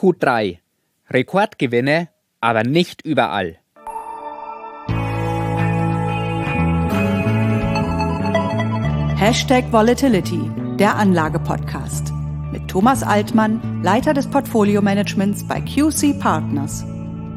Q3. Rekordgewinne, aber nicht überall. #Volatility, der Anlage-Podcast. Mit Thomas Altmann, Leiter des Portfolio-Managements bei QC Partners.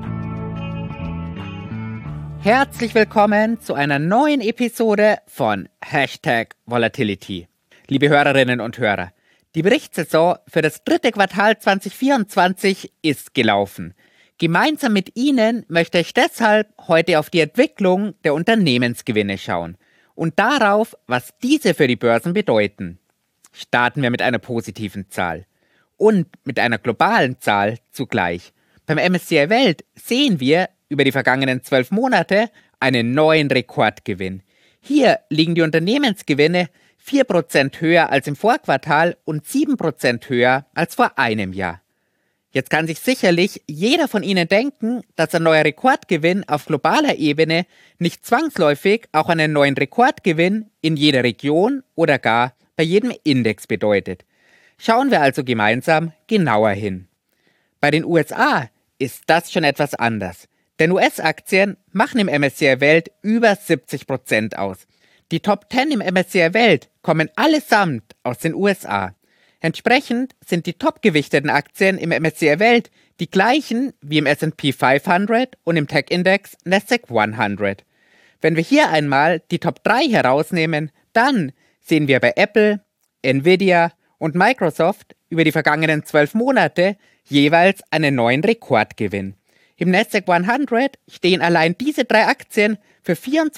Herzlich willkommen zu einer neuen Episode von #Volatility. Liebe Hörerinnen und Hörer, die Berichtssaison für das dritte Quartal 2024 ist gelaufen. Gemeinsam mit Ihnen möchte ich deshalb heute auf die Entwicklung der Unternehmensgewinne schauen und darauf, was diese für die Börsen bedeuten. Starten wir mit einer positiven Zahl und mit einer globalen Zahl zugleich. Beim MSCI Welt sehen wir über die vergangenen 12 Monate einen neuen Rekordgewinn. Hier liegen die Unternehmensgewinne 4% höher als im Vorquartal und 7% höher als vor einem Jahr. Jetzt kann sich sicherlich jeder von Ihnen denken, dass ein neuer Rekordgewinn auf globaler Ebene nicht zwangsläufig auch einen neuen Rekordgewinn in jeder Region oder gar bei jedem Index bedeutet. Schauen wir also gemeinsam genauer hin. Bei den USA ist das schon etwas anders, denn US-Aktien machen im MSCI Welt über 70% aus. Die Top 10 im MSCI Welt kommen allesamt aus den USA. Entsprechend sind die topgewichteten Aktien im MSCI Welt die gleichen wie im S&P 500 und im Tech-Index Nasdaq 100. Wenn wir hier einmal die Top 3 herausnehmen, dann sehen wir bei Apple, Nvidia und Microsoft über die vergangenen 12 Monate jeweils einen neuen Rekordgewinn. Im Nasdaq 100 stehen allein diese 3 Aktien für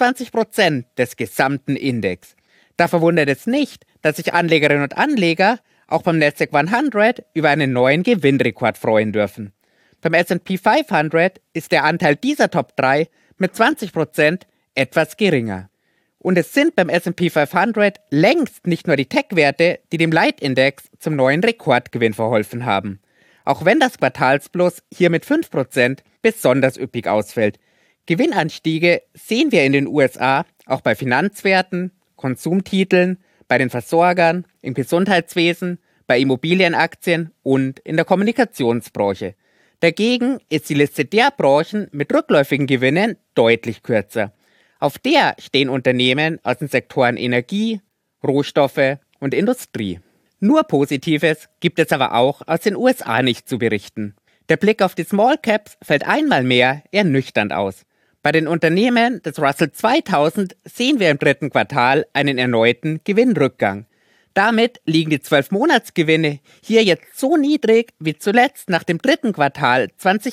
24% des gesamten Index. Da verwundert es nicht, dass sich Anlegerinnen und Anleger auch beim Nasdaq 100 über einen neuen Gewinnrekord freuen dürfen. Beim S&P 500 ist der Anteil dieser Top 3 mit 20% etwas geringer. Und es sind beim S&P 500 längst nicht nur die Tech-Werte, die dem Leitindex zum neuen Rekordgewinn verholfen haben. Auch wenn das Quartalsplus hier mit 5% besonders üppig ausfällt. Gewinnanstiege sehen wir in den USA auch bei Finanzwerten, Konsumtiteln, bei den Versorgern, im Gesundheitswesen, bei Immobilienaktien und in der Kommunikationsbranche. Dagegen ist die Liste der Branchen mit rückläufigen Gewinnen deutlich kürzer. Auf der stehen Unternehmen aus den Sektoren Energie, Rohstoffe und Industrie. Nur Positives gibt es aber auch aus den USA nicht zu berichten. Der Blick auf die Small Caps fällt einmal mehr ernüchternd aus. Bei den Unternehmen des Russell 2000 sehen wir im dritten Quartal einen erneuten Gewinnrückgang. Damit liegen die 12-Monatsgewinne hier jetzt so niedrig wie zuletzt nach dem dritten Quartal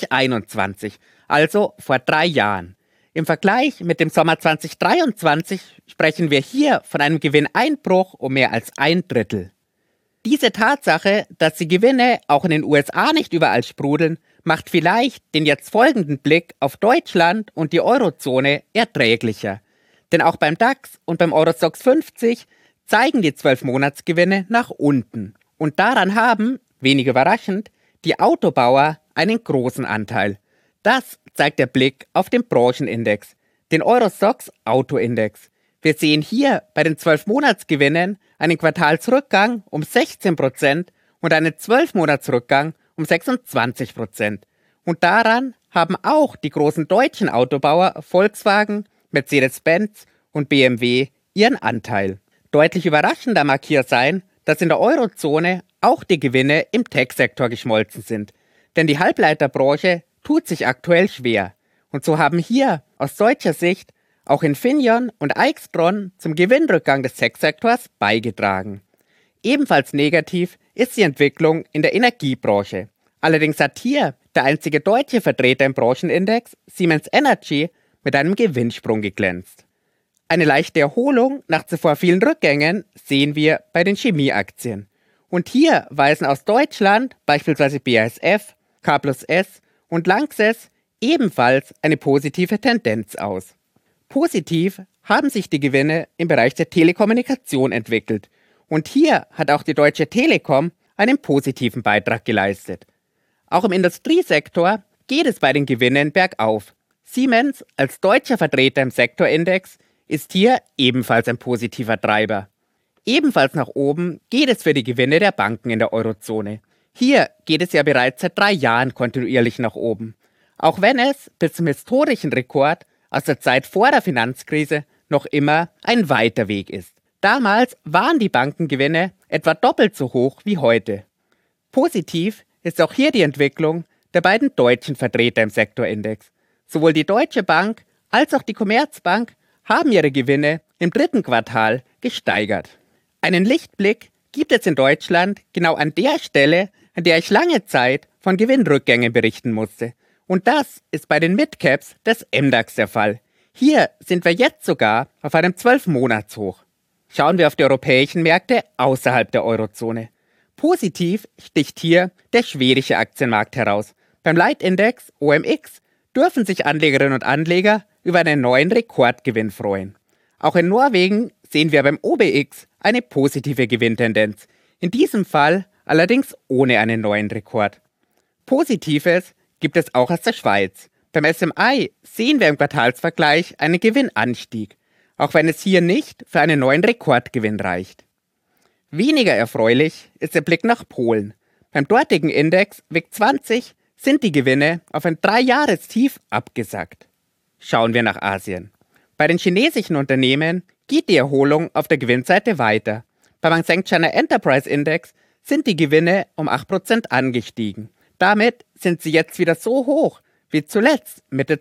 2021, also vor 3 Jahren. Im Vergleich mit dem Sommer 2023 sprechen wir hier von einem Gewinneinbruch um mehr als 1/3. Diese Tatsache, dass die Gewinne auch in den USA nicht überall sprudeln, macht vielleicht den jetzt folgenden Blick auf Deutschland und die Eurozone erträglicher. Denn auch beim DAX und beim Eurostoxx 50 zeigen die 12-Monatsgewinne nach unten. Und daran haben, wenig überraschend, die Autobauer einen großen Anteil. Das zeigt der Blick auf den Branchenindex, den Eurostoxx Autoindex. Wir sehen hier bei den 12-Monatsgewinnen einen Quartalsrückgang um 16% und einen 12-Monatsrückgang um 26%. Und daran haben auch die großen deutschen Autobauer Volkswagen, Mercedes-Benz und BMW ihren Anteil. Deutlich überraschender mag hier sein, dass in der Eurozone auch die Gewinne im Tech-Sektor geschmolzen sind. Denn die Halbleiterbranche tut sich aktuell schwer. Und so haben hier aus deutscher Sicht auch Infineon und Aixtron zum Gewinnrückgang des Tech-Sektors beigetragen. Ebenfalls negativ ist die Entwicklung in der Energiebranche. Allerdings hat hier der einzige deutsche Vertreter im Branchenindex, Siemens Energy, mit einem Gewinnsprung geglänzt. Eine leichte Erholung nach zuvor vielen Rückgängen sehen wir bei den Chemieaktien. Und hier weisen aus Deutschland beispielsweise BASF, K+S und Lanxess ebenfalls eine positive Tendenz aus. Positiv haben sich die Gewinne im Bereich der Telekommunikation entwickelt. Und hier hat auch die Deutsche Telekom einen positiven Beitrag geleistet. Auch im Industriesektor geht es bei den Gewinnen bergauf. Siemens als deutscher Vertreter im Sektorindex ist hier ebenfalls ein positiver Treiber. Ebenfalls nach oben geht es für die Gewinne der Banken in der Eurozone. Hier geht es ja bereits seit 3 Jahren kontinuierlich nach oben. Auch wenn es bis zum historischen Rekord aus der Zeit vor der Finanzkrise noch immer ein weiter Weg ist. Damals waren die Bankengewinne etwa doppelt so hoch wie heute. Positiv ist auch hier die Entwicklung der beiden deutschen Vertreter im Sektorindex. Sowohl die Deutsche Bank als auch die Commerzbank haben ihre Gewinne im 3. Quartal gesteigert. Einen Lichtblick gibt es in Deutschland genau an der Stelle, an der ich lange Zeit von Gewinnrückgängen berichten musste. Und das ist bei den Midcaps des MDAX der Fall. Hier sind wir jetzt sogar auf einem 12-Monats-Hoch. Schauen wir auf die europäischen Märkte außerhalb der Eurozone. Positiv sticht hier der schwedische Aktienmarkt heraus. Beim Leitindex OMX dürfen sich Anlegerinnen und Anleger über einen neuen Rekordgewinn freuen. Auch in Norwegen sehen wir beim OBX eine positive Gewinntendenz. In diesem Fall allerdings ohne einen neuen Rekord. Positives gibt es auch aus der Schweiz. Beim SMI sehen wir im Quartalsvergleich einen Gewinnanstieg, auch wenn es hier nicht für einen neuen Rekordgewinn reicht. Weniger erfreulich ist der Blick nach Polen. Beim dortigen Index WIG 20 sind die Gewinne auf ein 3-Jahrestief abgesackt. Schauen wir nach Asien. Bei den chinesischen Unternehmen geht die Erholung auf der Gewinnseite weiter. Beim Hang Seng China Enterprise Index sind die Gewinne um 8% angestiegen. Damit sind sie jetzt wieder so hoch wie zuletzt Mitte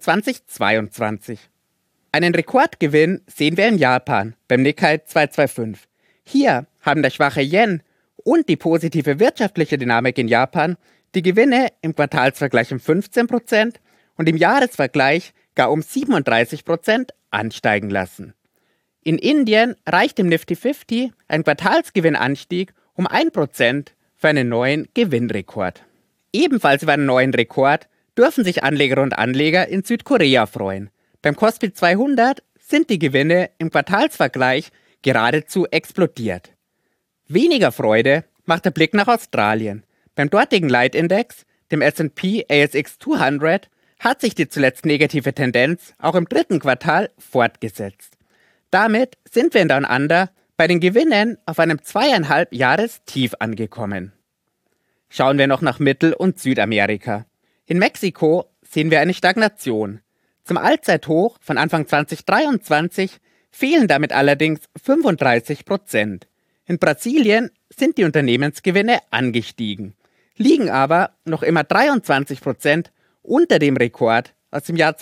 2022. Einen Rekordgewinn sehen wir in Japan beim Nikkei 225. Hier haben der schwache Yen und die positive wirtschaftliche Dynamik in Japan die Gewinne im Quartalsvergleich um 15% und im Jahresvergleich gar um 37% ansteigen lassen. In Indien reicht im Nifty 50 ein Quartalsgewinnanstieg um 1% für einen neuen Gewinnrekord. Ebenfalls über einen neuen Rekord dürfen sich Anlegerinnen und Anleger in Südkorea freuen. Beim Kospi 200 sind die Gewinne im Quartalsvergleich geradezu explodiert. Weniger Freude macht der Blick nach Australien. Beim dortigen Leitindex, dem S&P ASX 200, hat sich die zuletzt negative Tendenz auch im 3. Quartal fortgesetzt. Damit sind wir in Down Under bei den Gewinnen auf einem 2,5 Jahrestief angekommen. Schauen wir noch nach Mittel- und Südamerika. In Mexiko sehen wir eine Stagnation. Zum Allzeithoch von Anfang 2023 fehlen damit allerdings 35%. In Brasilien sind die Unternehmensgewinne angestiegen, liegen aber noch immer 23% unter dem Rekord aus dem Jahr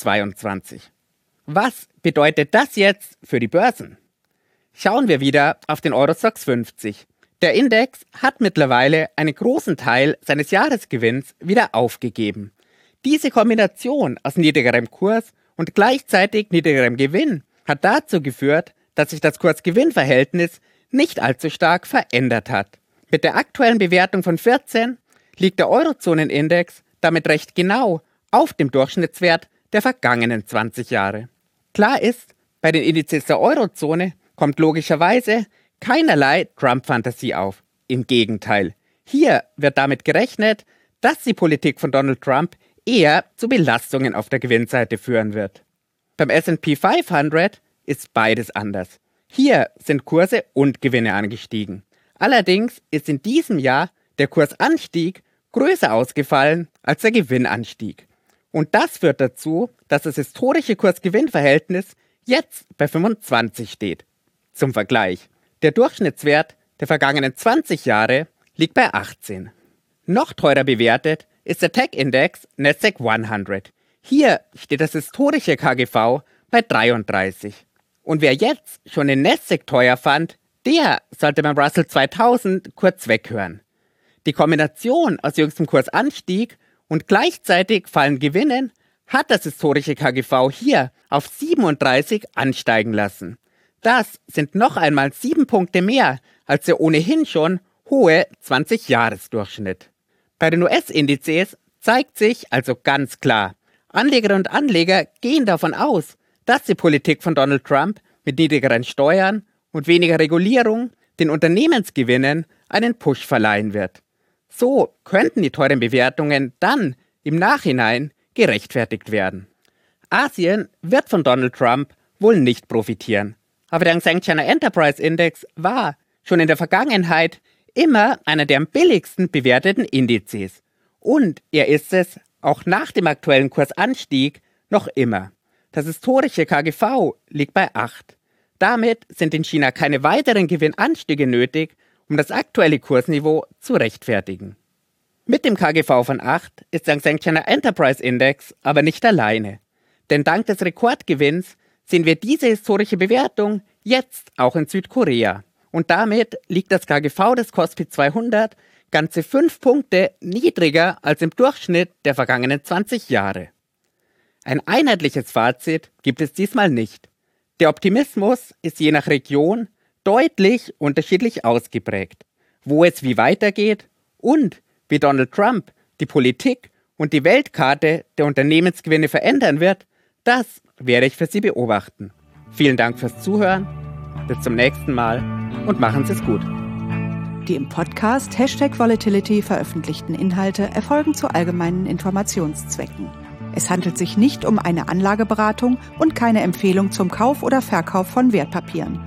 2022. Was bedeutet das jetzt für die Börsen? Schauen wir wieder auf den Eurostoxx 50. Der Index hat mittlerweile einen großen Teil seines Jahresgewinns wieder aufgegeben. Diese Kombination aus niedrigerem Kurs und gleichzeitig niedrigerem Gewinn hat dazu geführt, dass sich das Kurs-Gewinn-Verhältnis nicht allzu stark verändert hat. Mit der aktuellen Bewertung von 14 liegt der Eurozonenindex damit recht genau auf dem Durchschnittswert der vergangenen 20 Jahre. Klar ist, bei den Indizes der Eurozone kommt logischerweise keinerlei Trump-Fantasie auf. Im Gegenteil, hier wird damit gerechnet, dass die Politik von Donald Trump eher zu Belastungen auf der Gewinnseite führen wird. Beim S&P 500 ist beides anders. Hier sind Kurse und Gewinne angestiegen. Allerdings ist in diesem Jahr der Kursanstieg größer ausgefallen als der Gewinnanstieg. Und das führt dazu, dass das historische Kurs-Gewinn-Verhältnis jetzt bei 25 steht. Zum Vergleich, der Durchschnittswert der vergangenen 20 Jahre liegt bei 18. Noch teurer bewertet ist der Tech-Index Nasdaq 100. Hier steht das historische KGV bei 33. Und wer jetzt schon den Nasdaq teuer fand, der sollte beim Russell 2000 kurz weghören. Die Kombination aus jüngstem Kursanstieg und gleichzeitig fallenden Gewinnen hat das historische KGV hier auf 37 ansteigen lassen. Das sind noch einmal 7 Punkte mehr als der ohnehin schon hohe 20-Jahres-Durchschnitt. Bei den US-Indizes zeigt sich also ganz klar, Anlegerinnen und Anleger gehen davon aus, dass die Politik von Donald Trump mit niedrigeren Steuern und weniger Regulierung den Unternehmensgewinnen einen Push verleihen wird. So könnten die teuren Bewertungen dann im Nachhinein gerechtfertigt werden. Asien wird von Donald Trump wohl nicht profitieren, aber der Hang Seng China Enterprise Index war schon in der Vergangenheit immer einer der am billigsten bewerteten Indizes. Und er ist es, auch nach dem aktuellen Kursanstieg, noch immer. Das historische KGV liegt bei 8. Damit sind in China keine weiteren Gewinnanstiege nötig, um das aktuelle Kursniveau zu rechtfertigen. Mit dem KGV von 8 ist der Hang Seng China Enterprise Index aber nicht alleine. Denn dank des Rekordgewinns sehen wir diese historische Bewertung jetzt auch in Südkorea. Und damit liegt das KGV des Kospi 200 ganze 5 Punkte niedriger als im Durchschnitt der vergangenen 20 Jahre. Ein einheitliches Fazit gibt es diesmal nicht. Der Optimismus ist je nach Region deutlich unterschiedlich ausgeprägt. Wo es wie weitergeht und wie Donald Trump die Politik und die Weltkarte der Unternehmensgewinne verändern wird, das werde ich für Sie beobachten. Vielen Dank fürs Zuhören, bis zum nächsten Mal und machen Sie es gut. Die im Podcast #Volatility veröffentlichten Inhalte erfolgen zu allgemeinen Informationszwecken. Es handelt sich nicht um eine Anlageberatung und keine Empfehlung zum Kauf oder Verkauf von Wertpapieren.